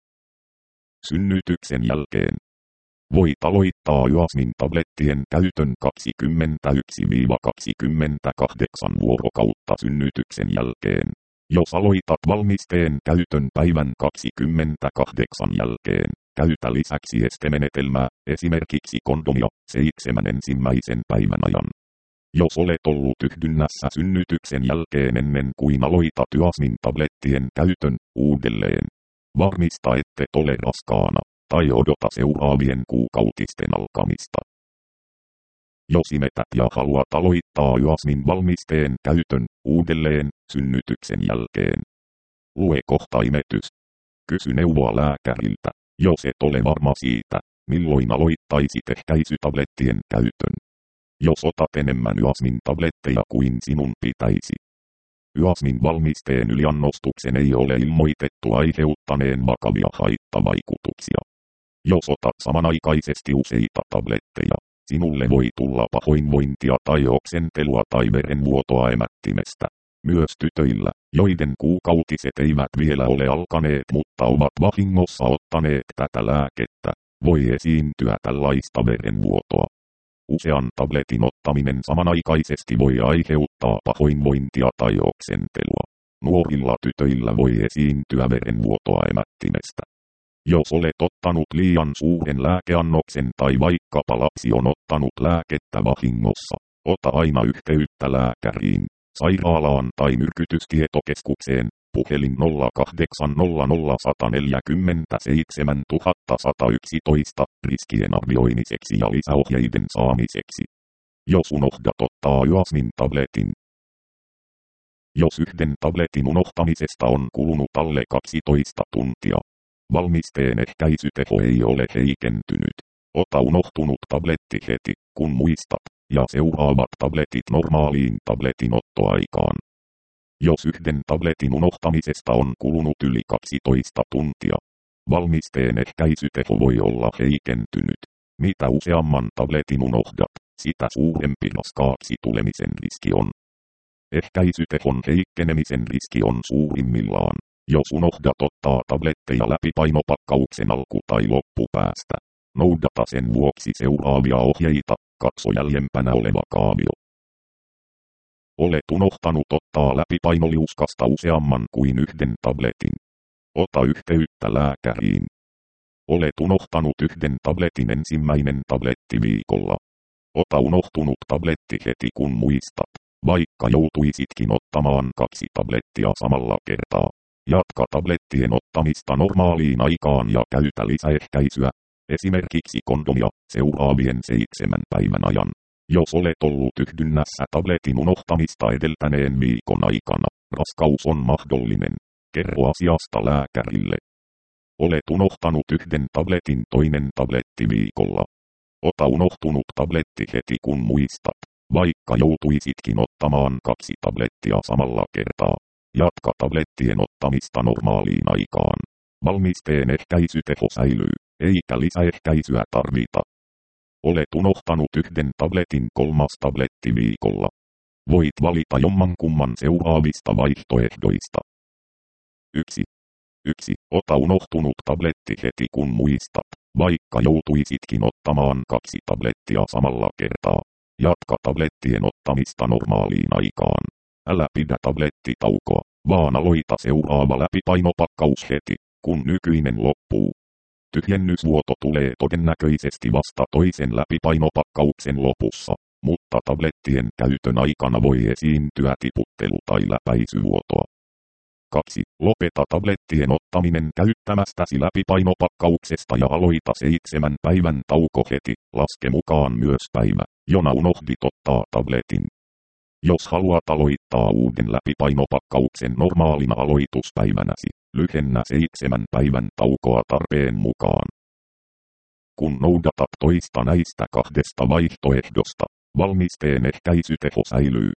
Synnytyksen jälkeen. Voit aloittaa Yasmin tablettien käytön kaksikymmentäyksi kaksikymmentäkahdeksan vuorokautta synnytyksen jälkeen. Jos aloitat valmisteen käytön päivän kaksikymmentäkahdeksan jälkeen, käytä lisäksi estemenetelmää, esimerkiksi kondomia, seitsemän ensimmäisen päivän ajan. Jos olet ollut yhdynnässä synnytyksen jälkeen ennen kuin aloitat Yasmin tablettien käytön uudelleen, varmista ettet ole raskaana, tai odota seuraavien kuukautisten alkamista. Jos imetät ja haluat aloittaa Yasmin valmisteen käytön uudelleen synnytyksen jälkeen, lue kohta imetys. Kysy neuvoa lääkäriltä, jos et ole varma siitä, milloin aloittaisit ehkäisytablettien käytön. Jos otat enemmän Yasmin tabletteja kuin sinun pitäisi. Yasmin valmisteen yliannostuksen ei ole ilmoitettu aiheuttaneen vakavia haittavaikutuksia. Jos otat samanaikaisesti useita tabletteja, Sinulle voi tulla pahoinvointia tai oksentelua tai verenvuotoa emättimestä. Myös tytöillä, joiden kuukautiset eivät vielä ole alkaneet mutta ovat vahingossa ottaneet tätä lääkettä, voi esiintyä tällaista verenvuotoa. Usean tabletin ottaminen samanaikaisesti voi aiheuttaa pahoinvointia tai oksentelua. Nuorilla tytöillä voi esiintyä verenvuotoa emättimestä. Jos olet ottanut liian suuren lääkeannoksen tai vaikkapa lapsi on ottanut lääkettä vahingossa, ota aina yhteyttä lääkäriin, sairaalaan tai myrkytystietokeskukseen, puhelin nolla kahdeksan nolla nolla yksi neljä seitsemän yksi yksi yksi riskien arvioimiseksi ja lisäohjeiden saamiseksi. Jos unohdat ottaa Yasmin tabletin. Jos yhden tabletin unohtamisesta on kulunut alle kaksitoista tuntia, valmisteen ehkäisyteho ei ole heikentynyt. Ota unohtunut tabletti heti, kun muistat, ja seuraavat tabletit normaaliin tabletinottoaikaan. Jos yhden tabletin unohtamisesta on kulunut yli kaksitoista tuntia, valmisteen ehkäisyteho voi olla heikentynyt. Mitä useamman tabletin unohdat, sitä suurempi raskaaksi tulemisen riski on. Ehkäisytehon heikkenemisen riski on suurimmillaan, jos unohdat ottaa tabletteja läpipainopakkauksen alku- tai loppupäästä. Noudata sen vuoksi seuraavia ohjeita, katso jäljempänä oleva kaavio. Olet unohtanut ottaa läpipainoliuskasta useamman kuin yhden tabletin. Ota yhteyttä lääkäriin. Olet unohtanut yhden tabletin ensimmäinen tabletti viikolla. Ota unohtunut tabletti heti kun muistat, vaikka joutuisitkin ottamaan kaksi tablettia samalla kertaa. Jatka tablettien ottamista normaaliin aikaan ja käytä lisäehkäisyä, esimerkiksi kondomia, seuraavien seitsemän päivän ajan. Jos olet ollut yhdynnässä tabletin unohtamista edeltäneen viikon aikana, raskaus on mahdollinen. Kerro asiasta lääkärille. Olet unohtanut yhden tabletin toinen tabletti viikolla. Ota unohtunut tabletti heti kun muistat, vaikka joutuisitkin ottamaan kaksi tablettia samalla kertaa. Jatka tablettien ottamista normaaliin aikaan. Valmisteen ehkäisyteho säilyy, eikä lisäehkäisyä tarvita. Olet unohtanut yhden tabletin kolmas tabletti viikolla. Voit valita jommankumman seuraavista vaihtoehdoista. yksi. yksi. Ota unohtunut tabletti heti kun muistat, vaikka joutuisitkin ottamaan kaksi tablettia samalla kertaa. Jatka tablettien ottamista normaaliin aikaan. Älä pidä tablettitaukoa, vaan aloita seuraava läpipainopakkaus heti, kun nykyinen loppuu. Tyhjennysvuoto tulee todennäköisesti vasta toisen läpipainopakkauksen lopussa, mutta tablettien käytön aikana voi esiintyä tiputtelu- tai läpäisyvuotoa. kaksi. Lopeta tablettien ottaminen käyttämästäsi läpipainopakkauksesta ja aloita seitsemän päivän tauko heti, laske mukaan myös päivä, jona unohdit ottaa tabletin. Jos haluat aloittaa uuden läpipainopakkauksen normaalina aloituspäivänäsi, lyhennä seitsemän päivän taukoa tarpeen mukaan. Kun noudatat toista näistä kahdesta vaihtoehdosta, valmisteen ehkäisyteho säilyy.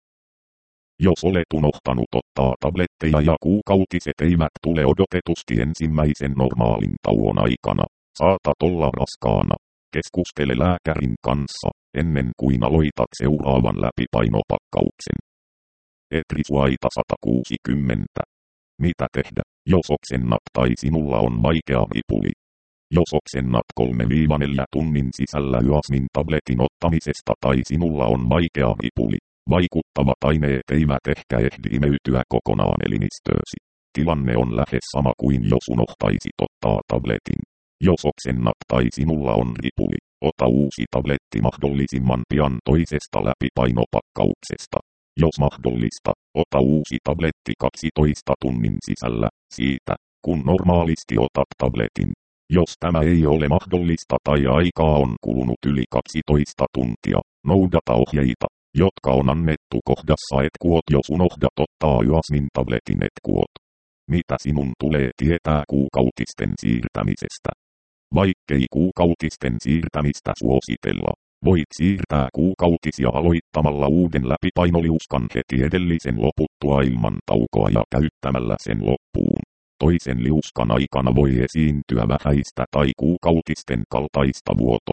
Jos olet unohtanut ottaa tabletteja ja kuukautiset eivät tule odotetusti ensimmäisen normaalin tauon aikana, saatat olla raskaana. Keskustele lääkärin kanssa, ennen kuin aloitat seuraavan läpipainopakkauksen. Etrisuaita sata kuusikymmentä. Mitä tehdä, jos oksennat tai sinulla on vaikea ripuli? Jos oksennat kolme neljä tunnin sisällä Yasmin tabletin ottamisesta tai sinulla on vaikea ripuli, vaikuttavat aineet eivät ehkä ehdi imeytyä kokonaan elimistöösi. Tilanne on lähes sama kuin jos unohtaisit ottaa tabletin. Jos oksennat tai sinulla on ripuli, ota uusi tabletti mahdollisimman pian toisesta läpipainopakkauksesta. Jos mahdollista, ota uusi tabletti kaksitoista tunnin sisällä, siitä, kun normaalisti otat tabletin. Jos tämä ei ole mahdollista tai aikaa on kulunut yli kaksitoista tuntia, noudata ohjeita, jotka on annettu kohdassa et kuot jos unohdat ottaa Yasmin tabletin et kuot. Mitä sinun tulee tietää kuukautisten siirtämisestä? Vaikkei kuukautisten siirtämistä suositella, voit siirtää kuukautisia aloittamalla uuden läpipainoliuskan heti edellisen loputtua ilman taukoa ja käyttämällä sen loppuun. Toisen liuskan aikana voi esiintyä vähäistä tai kuukautisten kaltaista vuotoa.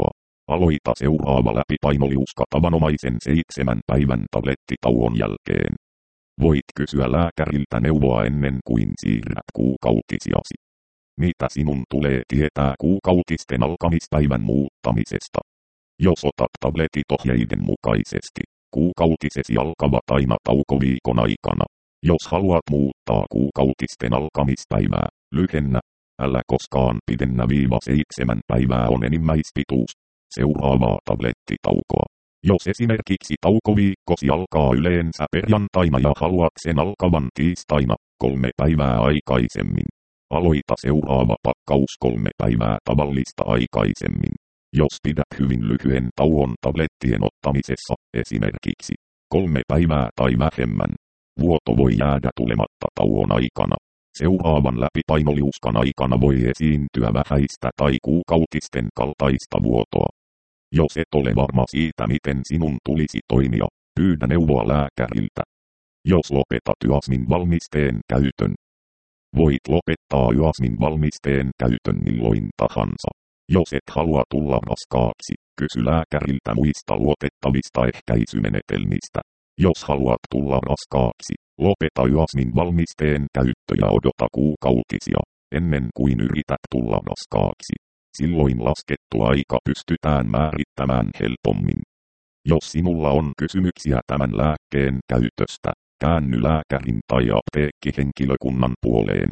Aloita seuraava läpipainoliuska tavanomaisen seitsemän päivän tablettitauon jälkeen. Voit kysyä lääkäriltä neuvoa ennen kuin siirrät kuukautisiasi. Mitä sinun tulee tietää kuukautisten alkamispäivän muuttamisesta? Jos otat tabletit ohjeiden mukaisesti, kuukautisesi alkavat aina taukoviikon aikana. Jos haluat muuttaa kuukautisten alkamispäivää, lyhennä. Älä koskaan pidennä viiva seitsemän päivää on enimmäispituus. Seuraavaa tablettitaukoa. Jos esimerkiksi taukoviikkosi alkaa yleensä perjantaina ja haluat sen alkavan tiistaina, kolme päivää aikaisemmin. Aloita seuraava pakkaus kolme päivää tavallista aikaisemmin. Jos pidät hyvin lyhyen tauon tablettien ottamisessa, esimerkiksi kolme päivää tai vähemmän, vuoto voi jäädä tulematta tauon aikana. Seuraavan läpipainoliuskan aikana voi esiintyä vähäistä tai kuukautisten kaltaista vuotoa. Jos et ole varma siitä, miten sinun tulisi toimia, pyydä neuvoa lääkäriltä. Jos lopetat Yasmin valmisteen käytön, voit lopettaa Yasmin valmisteen käytön milloin tahansa. Jos et halua tulla raskaaksi, kysy lääkäriltä muista luotettavista ehkäisymenetelmistä. Jos haluat tulla raskaaksi, lopeta Yasmin valmisteen käyttö ja odota kuukautisia, ennen kuin yrität tulla raskaaksi. Silloin laskettu aika pystytään määrittämään helpommin. Jos sinulla on kysymyksiä tämän lääkkeen käytöstä, käänny lääkärin tai apteekkihenkilökunnan puoleen.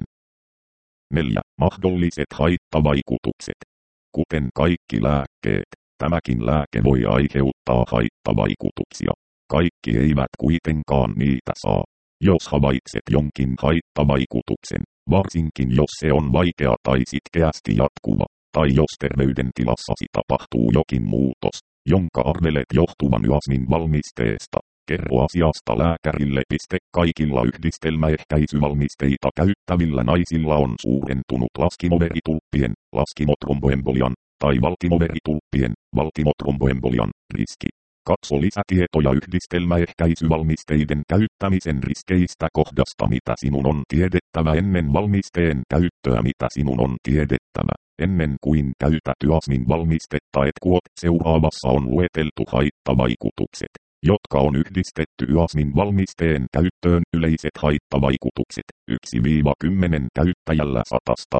neljä. Mahdolliset haittavaikutukset. Kuten kaikki lääkkeet, tämäkin lääke voi aiheuttaa haittavaikutuksia. Kaikki eivät kuitenkaan niitä saa. Jos havaitset jonkin haittavaikutuksen, varsinkin jos se on vaikea tai sitkeästi jatkuva, tai jos terveydentilassasi tapahtuu jokin muutos, jonka arvelet johtuvan Yasmin valmisteesta, kerro asiasta lääkärille. Kaikilla yhdistelmäehkäisyvalmisteita käyttävillä naisilla on suurentunut laskimoveritulppien, laskimotromboembolian, tai valtimoveritulppien, valtimotromboembolian riski. Katso lisätietoja yhdistelmäehkäisyvalmisteiden käyttämisen riskeistä kohdasta Mitä sinun on tiedettävä ennen valmisteen käyttöä. Mitä sinun on tiedettävä ennen kuin käytät Yasmin valmistetta. Et kuot seuraavassa on lueteltu haittavaikutukset, jotka on yhdistetty Yasmin valmisteen käyttöön. Yleiset haittavaikutukset yksi kymmenen käyttäjällä satasta.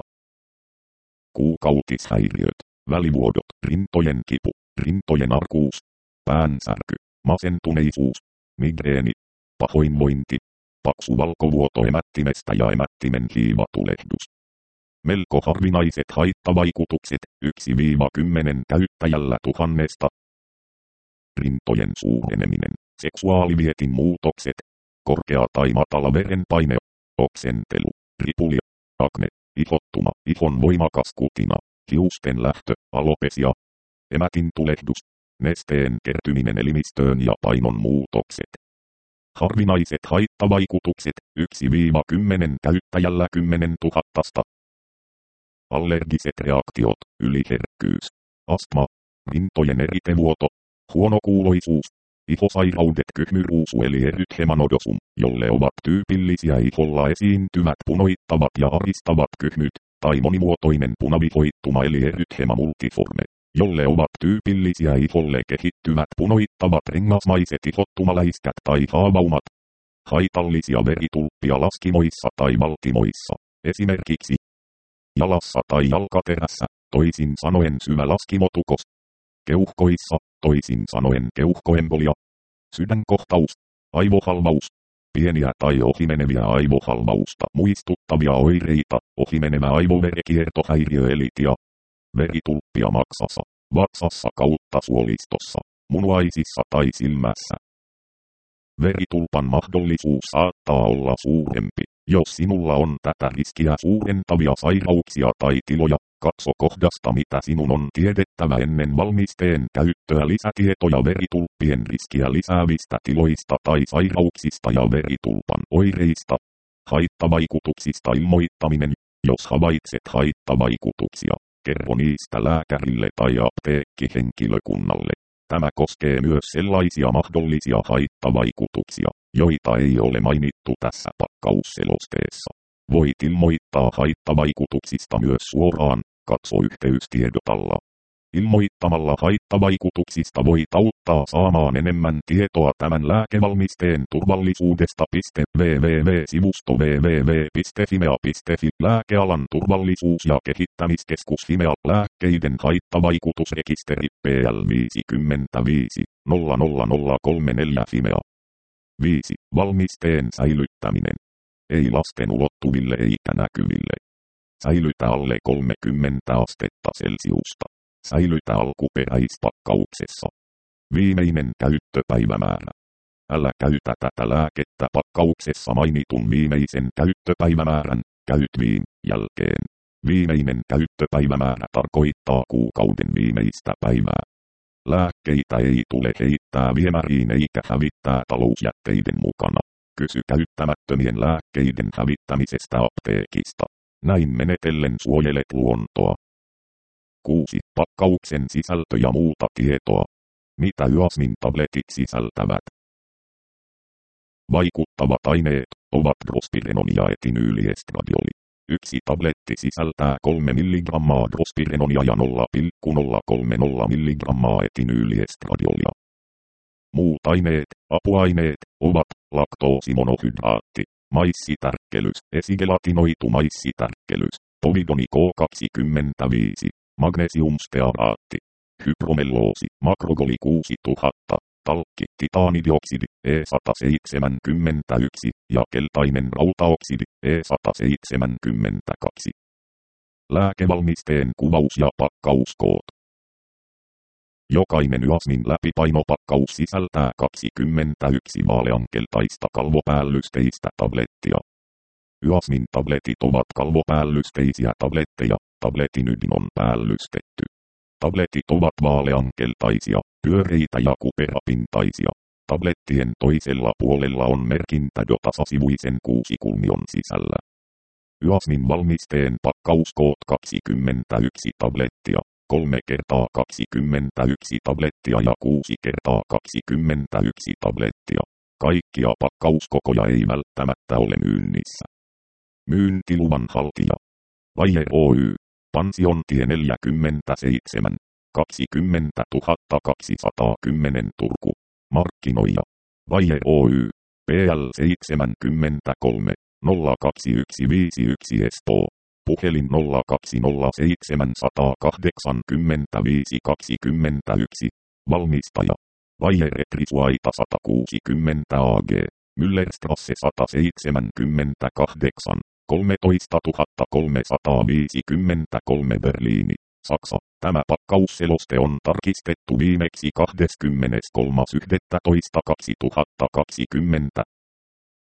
Kuukautishäiriöt, välivuodot, rintojen kipu, rintojen arkuus, päänsärky, masentuneisuus, migreeni, pahoinvointi, paksu valkovuoto emättimestä ja emättimen hiivatulehdus. Melko harvinaiset haittavaikutukset yksi kymmenen käyttäjällä tuhannesta. Rintojen suureneminen, seksuaalivietin muutokset, korkea tai matala verenpaine, oksentelu, ripuli, akne, ihottuma, ihon voimakas kutina, hiusten lähtö, alopesia, emätin tulehdus, nesteen kertyminen elimistöön ja painon muutokset. Harvinaiset haittavaikutukset yksi kymmenen käyttäjällä kymmenen tuhatta. Allergiset reaktiot, yliherkkyys, astma, rintojen eritevuoto, huonokuuloisuus, ihosairaudet, kyhmyruusu eli erythema-nodosum, jolle ovat tyypillisiä iholla esiintyvät punoittavat ja aristavat kyhmyt, tai monimuotoinen punavihoittuma eli erythema multiforme, jolle ovat tyypillisiä iholle kehittyvät punoittavat rengasmaiset ihottumaläiskät tai haavaumat. Haitallisia veritulppia laskimoissa tai valtimoissa, esimerkiksi jalassa tai jalkaterässä, toisin sanoen syvä laskimotukos. Keuhkoissa, toisin sanoen keuhkoembolia. Sydänkohtaus, aivohalvaus. Pieniä tai ohimeneviä aivohalvausta muistuttavia oireita, ohimenevä aivoverekiertohäiriö eli TIA. Veritulppia maksassa, vatsassa kautta suolistossa, munuaisissa tai silmässä. Veritulpan mahdollisuus saattaa olla suurempi, jos sinulla on tätä riskiä suurentavia sairauksia tai tiloja. Katso kohdasta Mitä sinun on tiedettävä ennen valmisteen käyttöä. Lisätietoja veritulppien riskiä lisäävistä tiloista tai sairauksista ja veritulpan oireista. Haittavaikutuksista ilmoittaminen. Jos havaitset haittavaikutuksia, kerro niistä lääkärille tai apteekkihenkilökunnalle. Tämä koskee myös sellaisia mahdollisia haittavaikutuksia, joita ei ole mainittu tässä pakkausselosteessa. Voit ilmoittaa haittavaikutuksista myös suoraan. Katso yhteystiedot alla. Ilmoittamalla haittavaikutuksista voit auttaa saamaan enemmän tietoa tämän lääkevalmisteen turvallisuudesta. www.sivusto www piste fimea piste fi Lääkealan turvallisuus- ja kehittämiskeskus Fimea. Lääkkeiden haittavaikutusrekisteri P L viisikymmentäviisi nolla nolla nolla kolme neljä Fimea. viisi. Valmisteen säilyttäminen. Ei lasten ulottuville eikä näkyville. Säilytä alle kolmekymmentä astetta Celsiusta. Säilytä alkuperäispakkauksessa. Viimeinen käyttöpäivämäärä. Älä käytä tätä lääkettä pakkauksessa mainitun viimeisen käyttöpäivämäärän käytviin jälkeen. Viimeinen käyttöpäivämäärä tarkoittaa kuukauden viimeistä päivää. Lääkkeitä ei tule heittää viemäriin eikä hävittää talousjätteiden mukana. Kysy käyttämättömien lääkkeiden hävittämisestä apteekista. Näin menetellen suojelet luontoa. kuusi. Pakkauksen sisältö ja muuta tietoa. Mitä Yasmin tabletit sisältävät? Vaikuttavat aineet ovat drospirenon ja etinyyliestradiooli. Yksi tabletti sisältää kolme milligrammaa drospirenonia ja nolla pilkku nolla kolme nolla milligrammaa etinyyliestradiolia. Muut aineet, apuaineet, ovat laktoosimonohydraatti, maissitärkkelys, esigelatinoitu maissitärkkelys, povidoni K kaksikymmentäviisi, magnesiumstearaatti, hypromelloosi, makrogoli kuusituhatta, talkki, titaanidioksidi, E sata seitsemänkymmentäyksi ja keltainen rautaoksidi, E sata seitsemänkymmentäkaksi. Lääkevalmisteen kuvaus ja pakkauskoot. Jokainen Yasmin läpipainopakkaus sisältää kaksikymmentäyksi vaaleankeltaista kalvopäällysteistä tablettia. Yasmin tabletit ovat kalvopäällysteisiä tabletteja, tabletin ydin on päällystetty. Tabletit ovat vaaleankeltaisia, pyöreitä ja kuperapintaisia. Tablettien toisella puolella on merkintä jo tasasivuisen kuusikulmion sisällä. Yasmin valmisteen pakkauskoot kaksikymmentäyksi tablettia, kolme kertaa kaksikymmentäyksi tablettia ja kuusi kertaa kaksikymmentäyksi tablettia. Kaikkia pakkauskokoja ei välttämättä ole myynnissä. Myyntiluvan haltija. Vaihe Oy. Pansiontie neljäkymmentäseitsemän, kaksikymmentätuhatta kaksisataakymmenen Turku. Markkinoija. Vaihe Oy. P L seitsemänkymmentäkolme, nolla kaksi yksi viisi yksi Espoo. Puhelin nolla kaksi nolla seitsemän kahdeksankymmentäviisi kaksikymmentäyksi. Valmistaja. Vaihe Retrisuaita sata kuusikymmentä A G. Müllerstrasse sata seitsemänkymmentäkahdeksan. kolmetoistatuhatta kolmesataaviisikymmentäkolme Berliini, Saksa. Tämä pakkausseloste on tarkistettu viimeksi kahdeskymmeneskolmas yhdestoista kaksituhattakaksikymmentä.